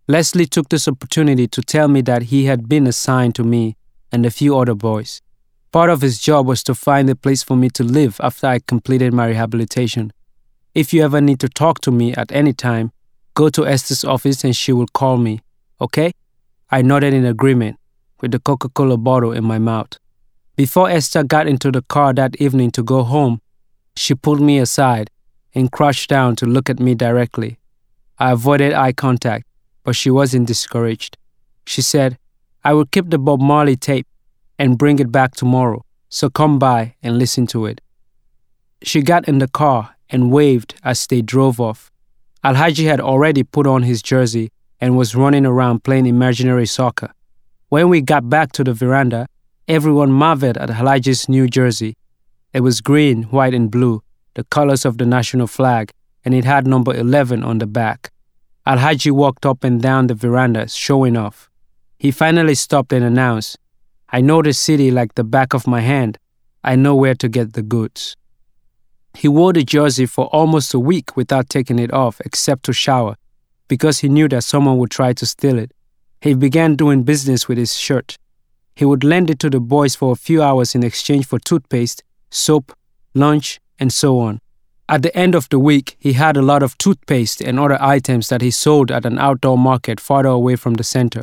Leslie took this opportunity to tell me that he had been assigned to me and a few other boys. Part of his job was to find a place for me to live after I completed my rehabilitation. If you ever need to talk to me at any time, go to Esther's office and she will call me, okay? I nodded in agreement, with the Coca-Cola bottle in my mouth. Before Esther got into the car that evening to go home, she pulled me aside and crouched down to look at me directly. I avoided eye contact, but she wasn't discouraged. She said, I will keep the Bob Marley tape and bring it back tomorrow, so come by and listen to it. She got in the car and waved as they drove off. Alhaji had already put on his jersey and was running around playing imaginary soccer. When we got back to the veranda, everyone marveled at Alhaji's new jersey. It was green, white, and blue, the colors of the national flag, and it had number 11 on the back. Alhaji walked up and down the veranda, showing off. He finally stopped and announced, I know the city like the back of my hand. I know where to get the goods. He wore the jersey for almost a week without taking it off except to shower, because he knew that someone would try to steal it. He began doing business with his shirt. He would lend it to the boys for a few hours in exchange for toothpaste, soap, lunch, and so on. At the end of the week, he had a lot of toothpaste and other items that he sold at an outdoor market farther away from the center.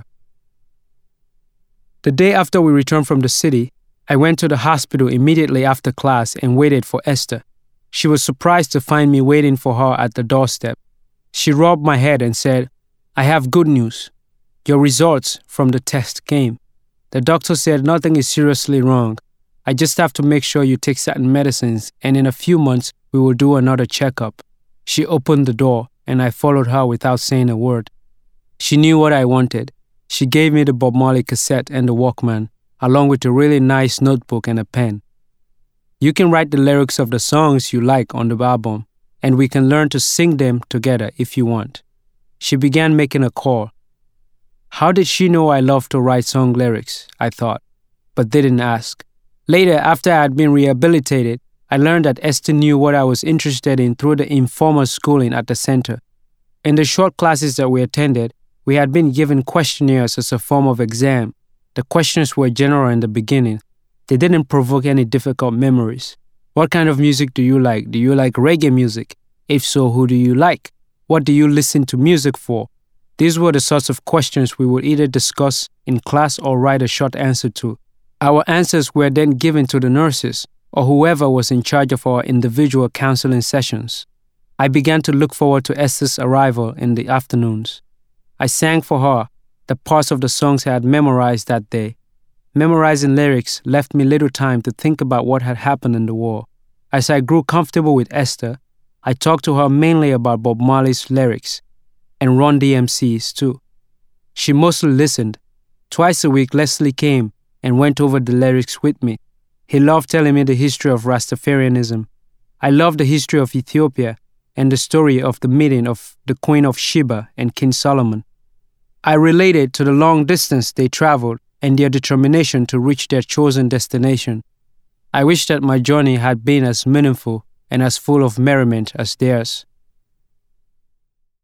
The day after we returned from the city, I went to the hospital immediately after class and waited for Esther. She was surprised to find me waiting for her at the doorstep. She rubbed my head and said, I have good news. Your results from the test came. The doctor said nothing is seriously wrong. I just have to make sure you take certain medicines, and in a few months, we will do another checkup. She opened the door, and I followed her without saying a word. She knew what I wanted. She gave me the Bob Marley cassette and the Walkman, along with a really nice notebook and a pen. You can write the lyrics of the songs you like on the album, and we can learn to sing them together if you want. She began making a call. How did she know I loved to write song lyrics, I thought, but didn't ask. Later, after I had been rehabilitated, I learned that Esther knew what I was interested in through the informal schooling at the center. In the short classes that we attended, we had been given questionnaires as a form of exam. The questions were general in the beginning. They didn't provoke any difficult memories. What kind of music do you like? Do you like reggae music? If so, who do you like? What do you listen to music for? These were the sorts of questions we would either discuss in class or write a short answer to. Our answers were then given to the nurses or whoever was in charge of our individual counseling sessions. I began to look forward to Esther's arrival in the afternoons. I sang for her the parts of the songs I had memorized that day. Memorizing lyrics left me little time to think about what had happened in the war. As I grew comfortable with Esther, I talked to her mainly about Bob Marley's lyrics and Run DMC's too. She mostly listened. Twice a week, Leslie came and went over the lyrics with me. He loved telling me the history of Rastafarianism. I loved the history of Ethiopia and the story of the meeting of the Queen of Sheba and King Solomon. I related to the long distance they traveled and their determination to reach their chosen destination. I wish that my journey had been as meaningful and as full of merriment as theirs.